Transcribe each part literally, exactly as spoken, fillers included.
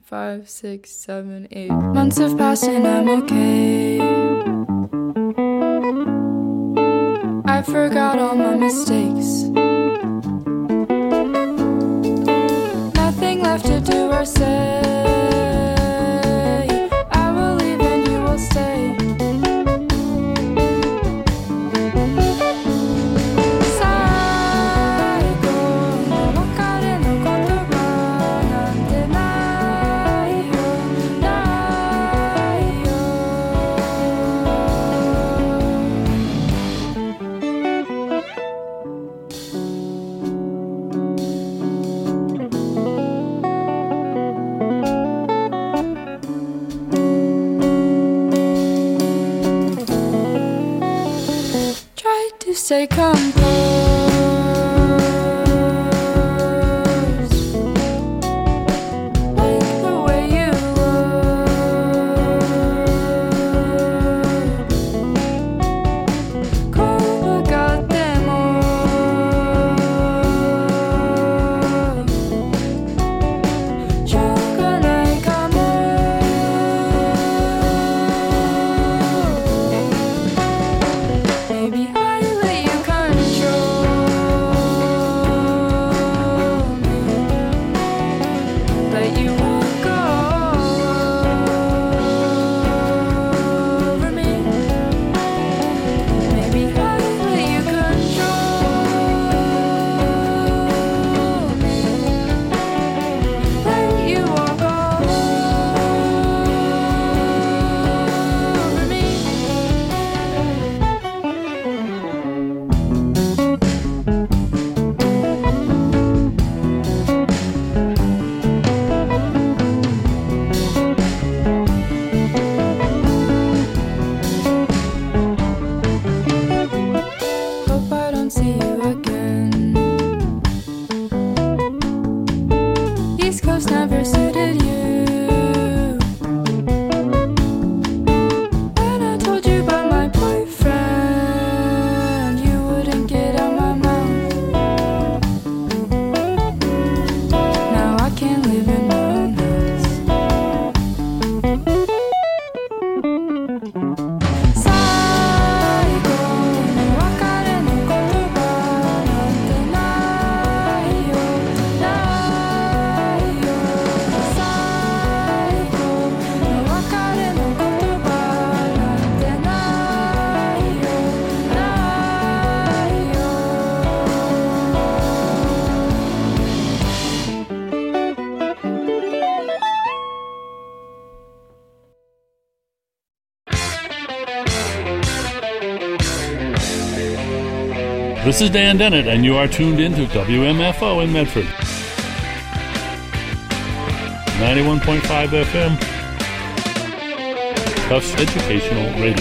five, six, seven, eight. Months have passed and I'm okay. I forgot all my mistakes. Nothing left to do or say. I will leave and you will stay. Stay composed, like the way you look. Copacabana, shogunai kamo. Maybe I never suited you. When I told you about my boyfriend, you wouldn't get out my mouth. Now I can't live in my own house. Saigo no wakare no kotoba nante nai yo, nai yo. Saigo no wakare no kotoba nante nai yo, nai yo. This is Dan Dennett, and you are tuned in to W M F O in Medford. ninety-one point five F M, Tufts Educational Radio.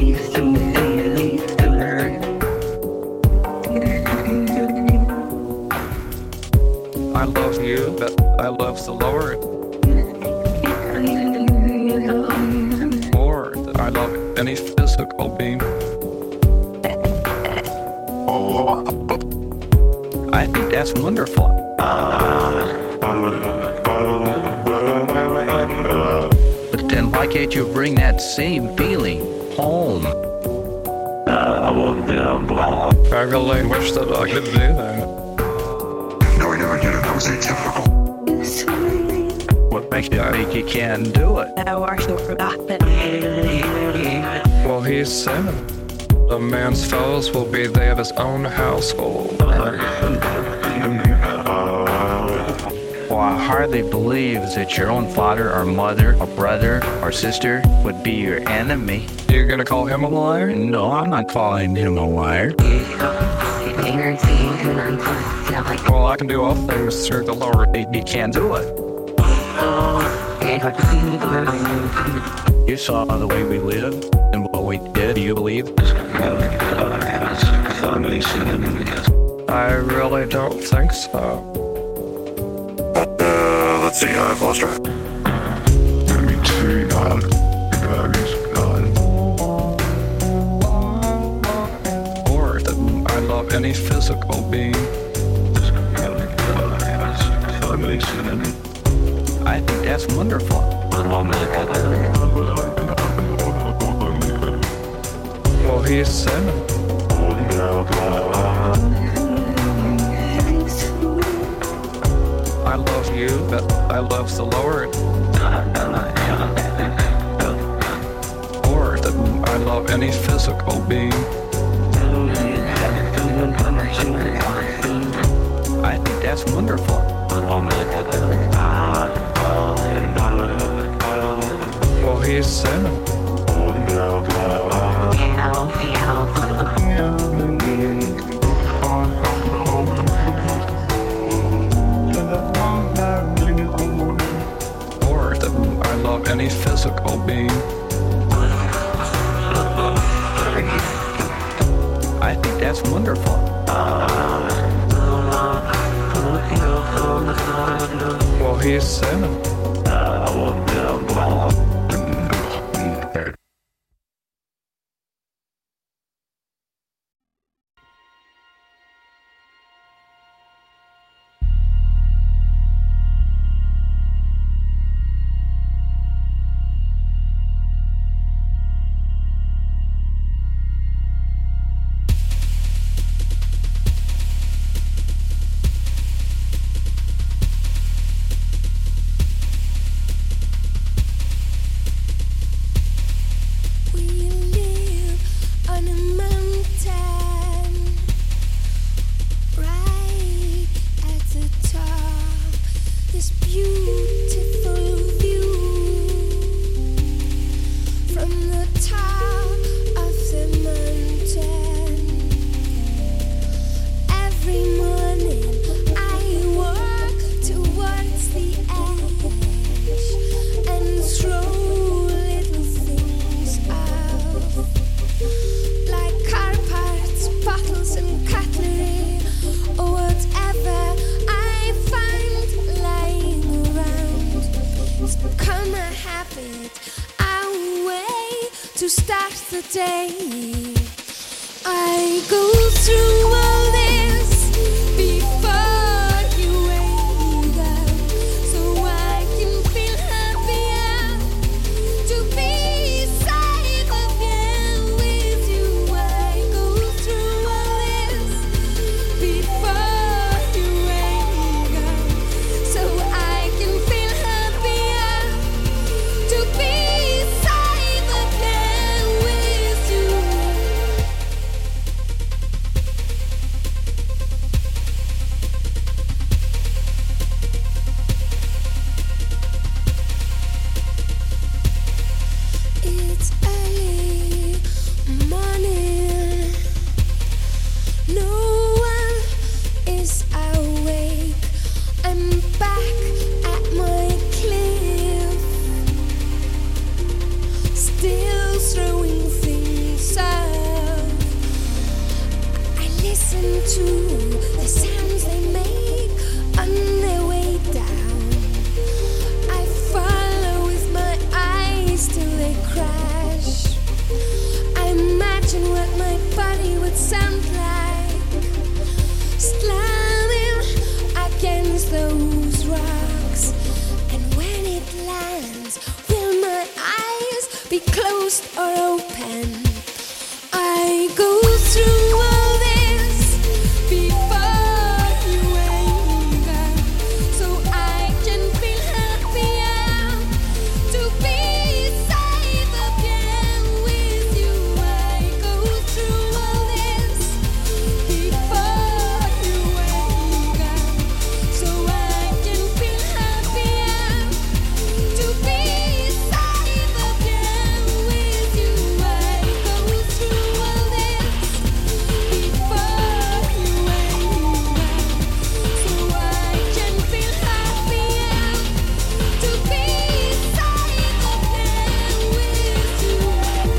I love you, but I love the Lord. Or I love any physical being. I think that's wonderful. But then why can't you bring that same feeling home? I really wish that I could do that. No, I never did it. That was atypical. What makes you think you can do it? Well, he's seven. A man's fellows will be they of his own household. Well, I hardly believe that your own father or mother or brother or sister would be your enemy. You're gonna call him a liar? No, I'm not calling him a liar. Well, I can do all things through the Lord. He can do it. You saw the way we lived and what we did. Do you believe? I really don't think so. Uh, let's see, I've lost track. Maybe two, God. God. Or that I love any physical being. I think that's wonderful. Well, he's seven. I love you, but I love the Lord. Or that I love any physical being. I think that's wonderful. Well, he's seven. Or that I love any physical being. I think that's wonderful. Well, he's seven. my body would sound like slamming against those rocks. And when it lands, will my eyes be closed or open? I go through all this before you wake up, so I can feel happier to be safe again with you. I go through all this before you wake up, so I can feel happier to be safe again with you. I go through all this before you wake up, so I can feel happier to be safe again with you.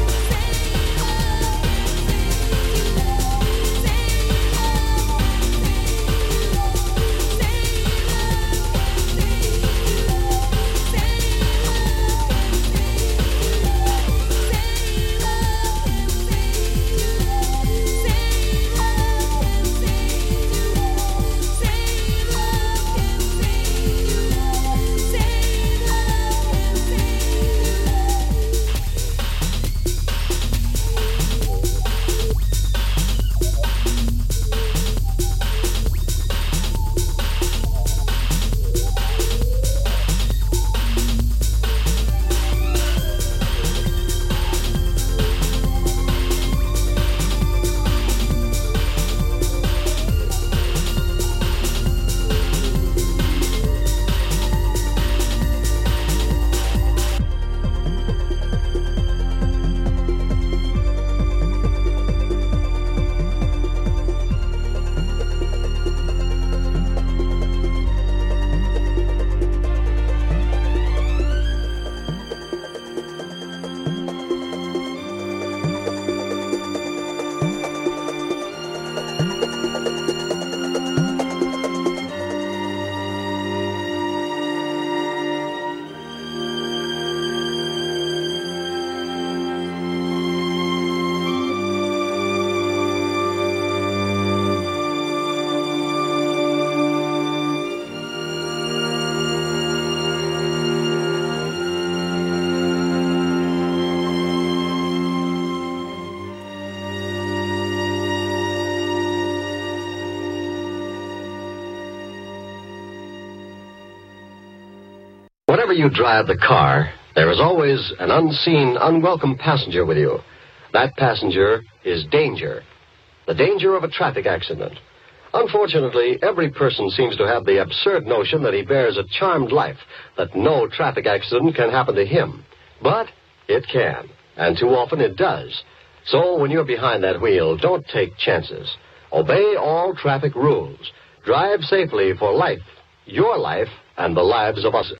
Whenever you drive the car, there is always an unseen, unwelcome passenger with you. That passenger is danger. The danger of a traffic accident. Unfortunately, every person seems to have the absurd notion that he bears a charmed life, that no traffic accident can happen to him. But it can, and too often it does. So when you're behind that wheel, don't take chances. Obey all traffic rules. Drive safely for life, your life, and the lives of us.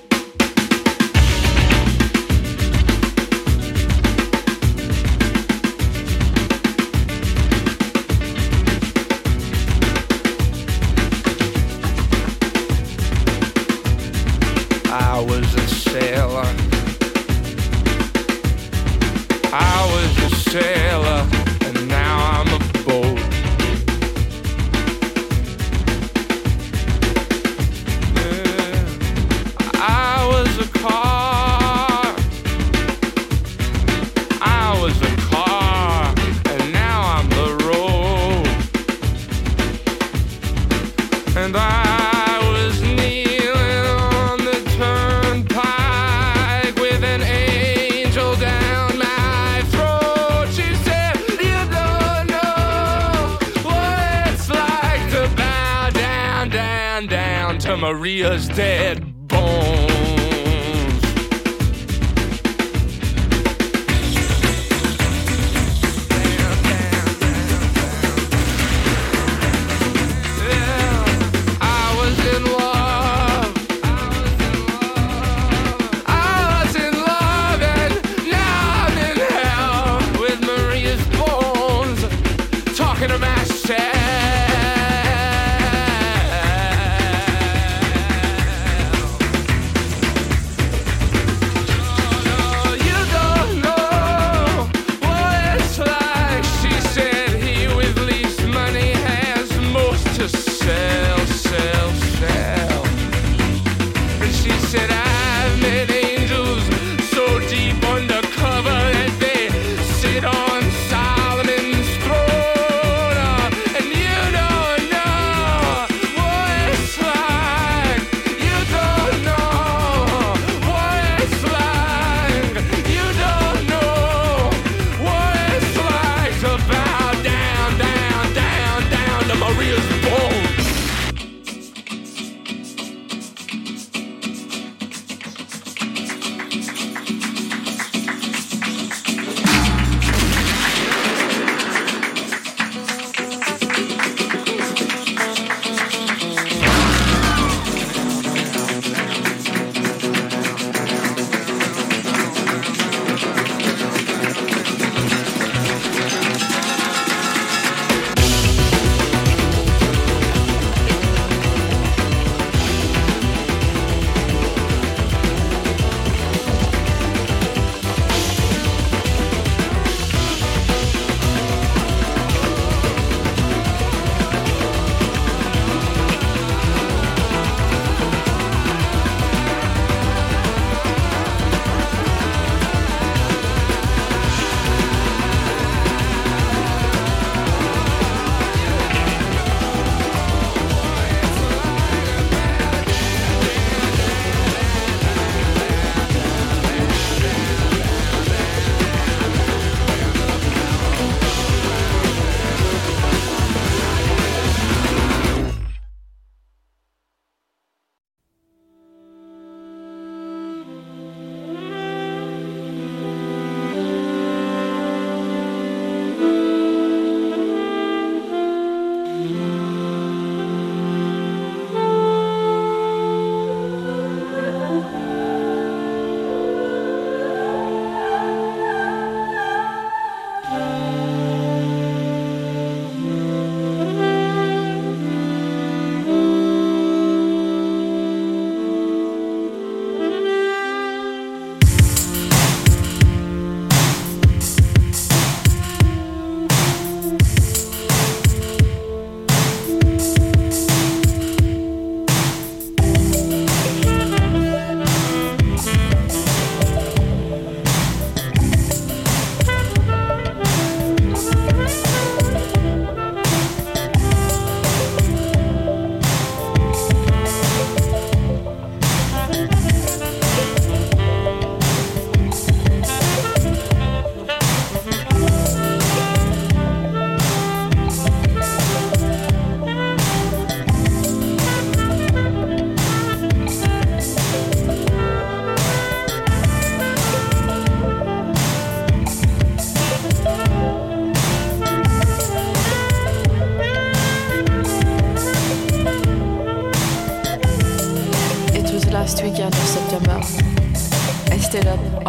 I was a sailor. I was a sailor, and now I'm a boat. Yeah. I was a car. I was a car, and now I'm the road. And I Maria's dead bones. Yeah, I was in love. I was in love, and now I'm in hell with Maria's bones, talking to myself.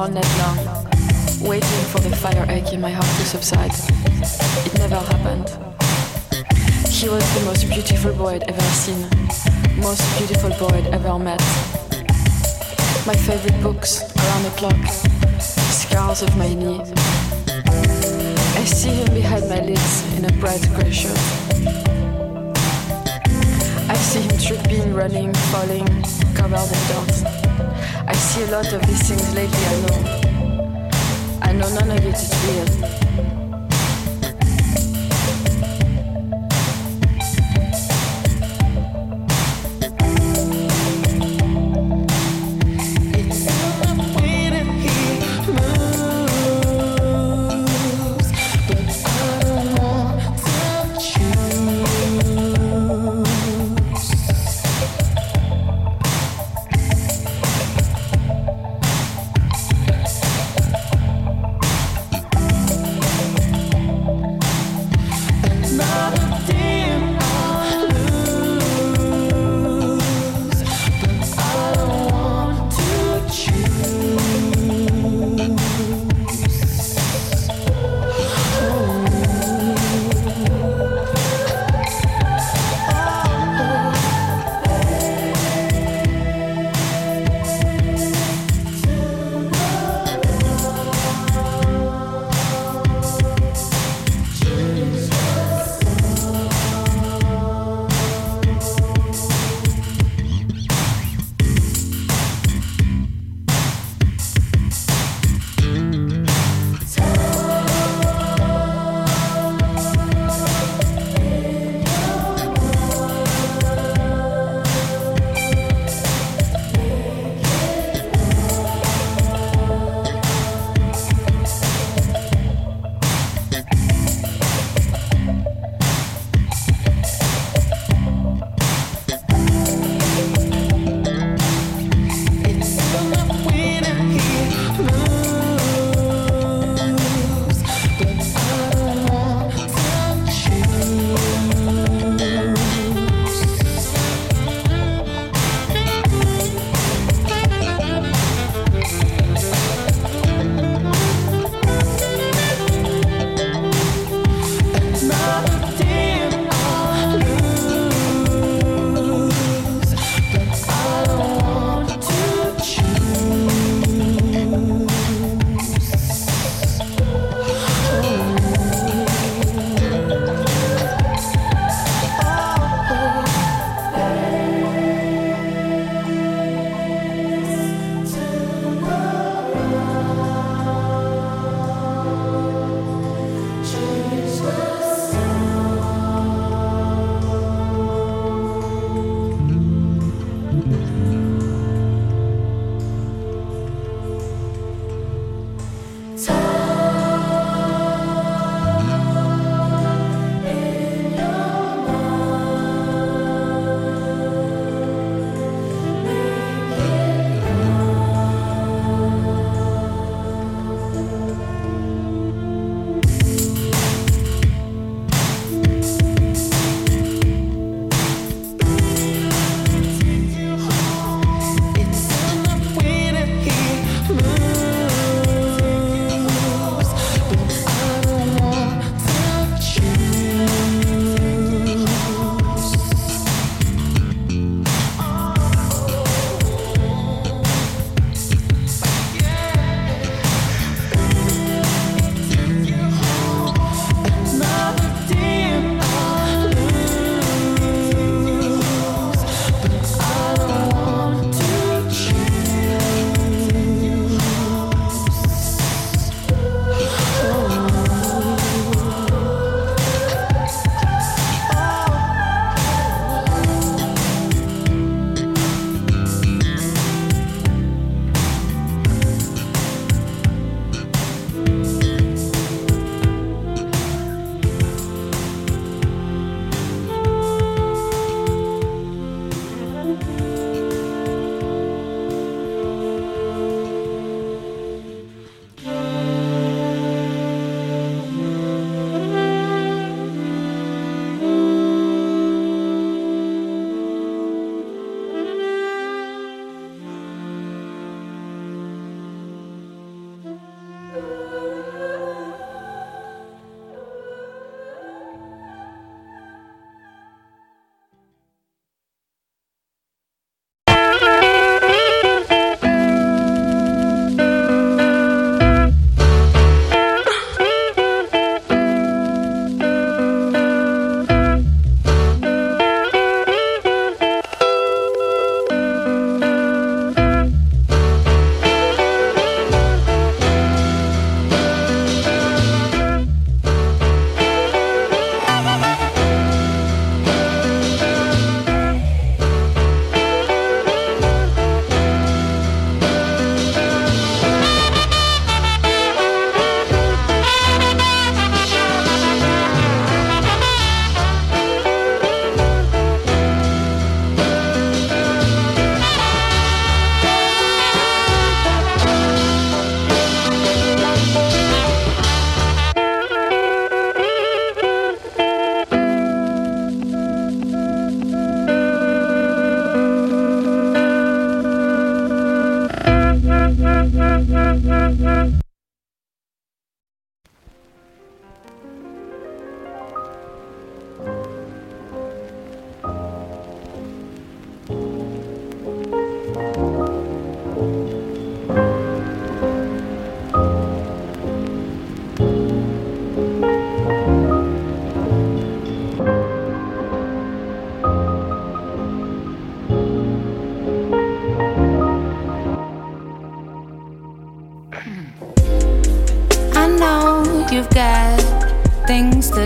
all night long, waiting for the fire ache in my heart to subside. It never happened. He was the most beautiful boy I'd ever seen, most beautiful boy I'd ever met. My favorite books, Around the Clock, Scars of My Knee. I see him behind my lids in a bright grey shirt. I see him tripping, running, falling, covered in dirt. I see a lot of these things lately, I know. I know none of it is real.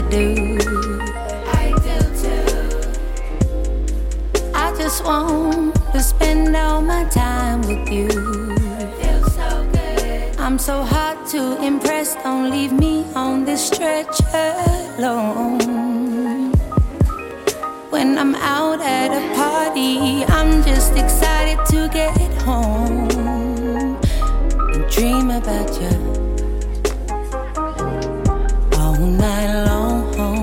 do. I do too. I just want to spend all my time with you. Feels so good. I'm so hard to impress. Don't leave me on this stretch alone. When I'm out at a party, I'm just excited to get home and dream about you all night long.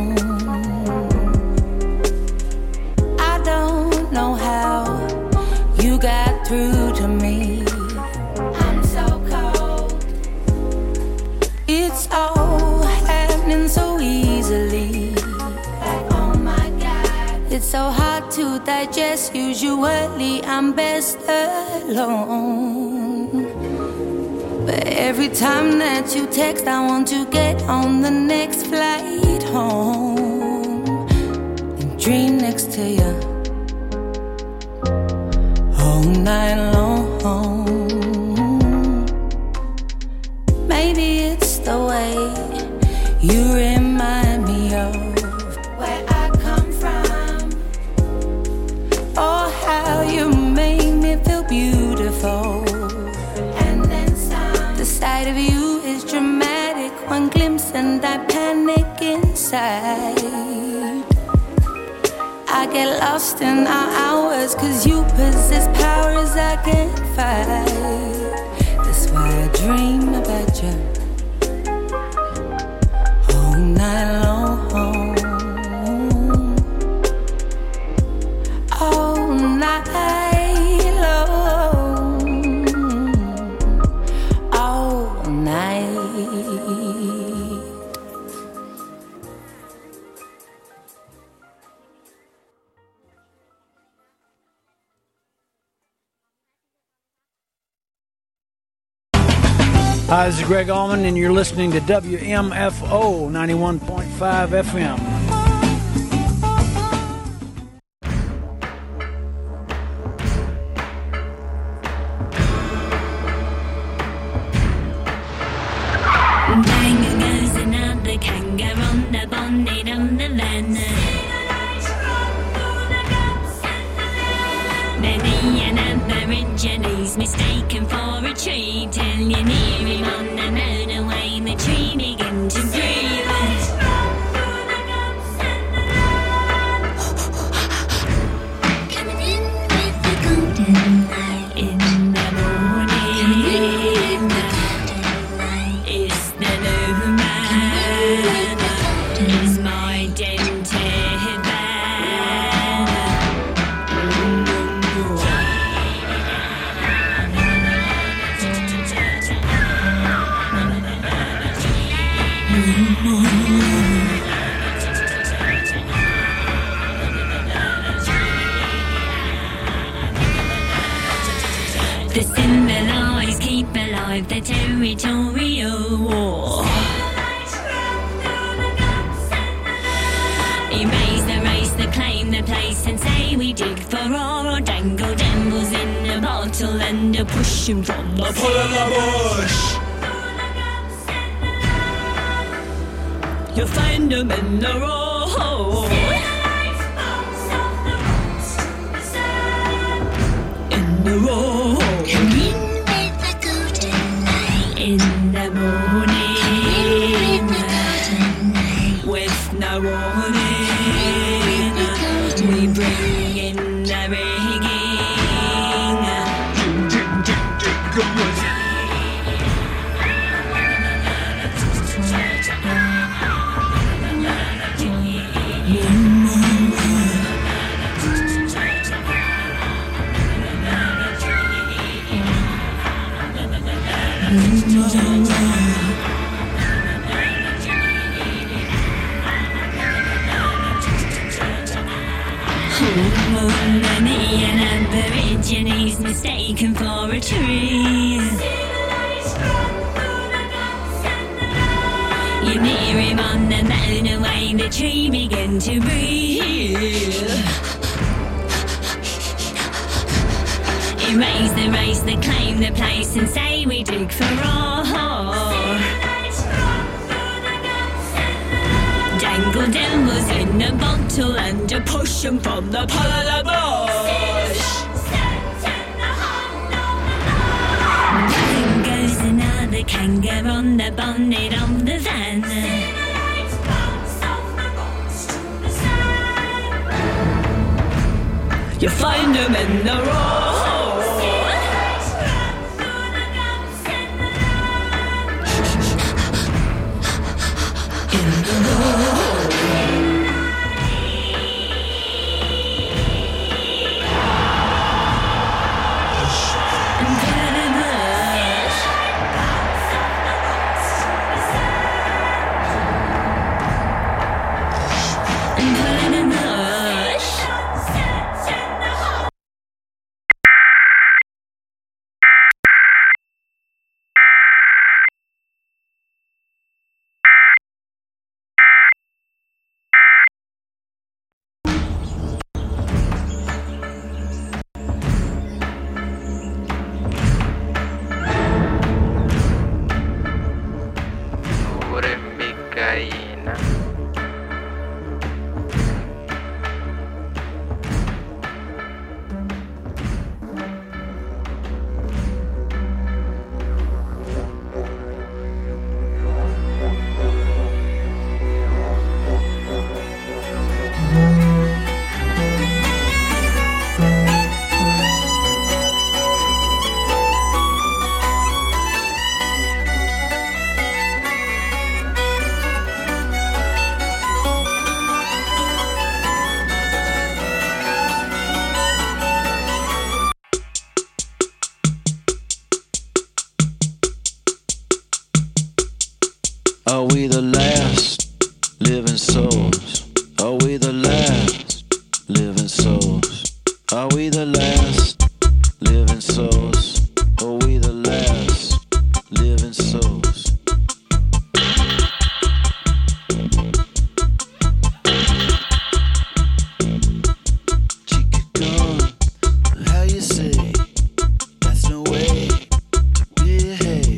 I don't know how you got through to me. I'm so cold. It's all happening so easily. It's so hard to digest. Usually I'm best alone, but every time that you text, I want to get on the next flight home and dream next to you all night long. Maybe it's the way you remind me of where I come from, or how you make me feel beautiful. And then some. The sight of you is dramatic. One glimpse and I panic inside. I get lost in our hours, cause you possess powers I can't fight. That's why I dream about you all night long. All night long. All night. Hi, this is Greg Allman, and you're listening to W M F O ninety-one point five F M. Bang goes another kangaroo on the bonnet on the van. Many an Aborigines mistaken for a tree, till you near him on the motorway, the tree begin to breathe. Coming in with the golden light in the morning. It's the new man. It's my dented van. The symbolize keep alive the territorial war. Erase the race, the claim the place, and say we dig for ore, or dangle dambles in a bottle and a push 'em from the pull of the bush. You'll find 'em in the road. In the road. Come in with the golden light. In the morning. Come in with the golden light. With no warning. We bring in the rigging. Many an Aborigines mistaken for a tree. You near him on the motorway, the tree began to breathe. Erase the race, the claim the place, and say we dig for ore. Tangled animals in a bottle and a potion from the polar bush. Then goes another kangaroo on the bonnet of the van. You find them in the road. Are we the last living souls? Are we the last living souls? Are we the last living souls? Are we the last living souls? Chica gone, how you say? That's no way to behave.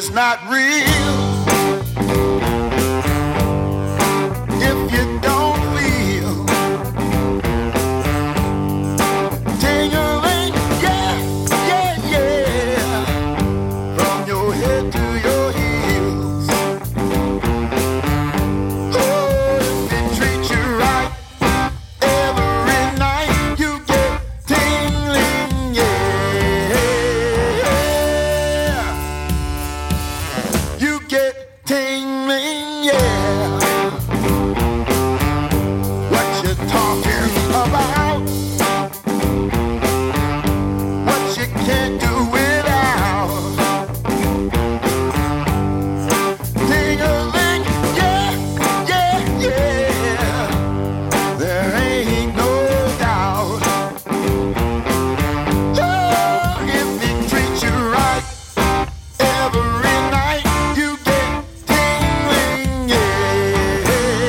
is not real. If you don't feel tingling, yeah, yeah, yeah, from your head to your heels. Oh, if they treat you right every night, you get tingling, yeah. You get tingling, yeah. What you talking about? What you can't do without. Tingling, yeah, yeah, yeah. There ain't no doubt. Oh, if they treat you right every night, you get tingling, yeah.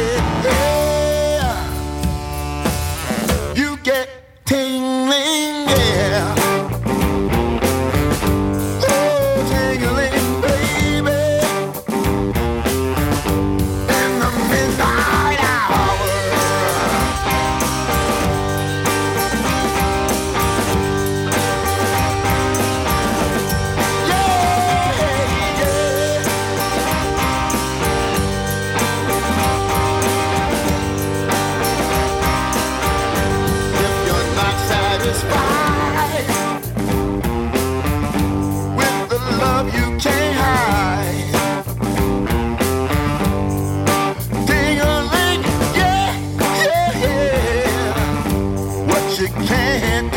You get tingling, yeah. Oh, tingling, baby, in the midnight hour. If you're not satisfied with the love you can't hide, ding-a-ling, yeah, yeah, yeah. What you can't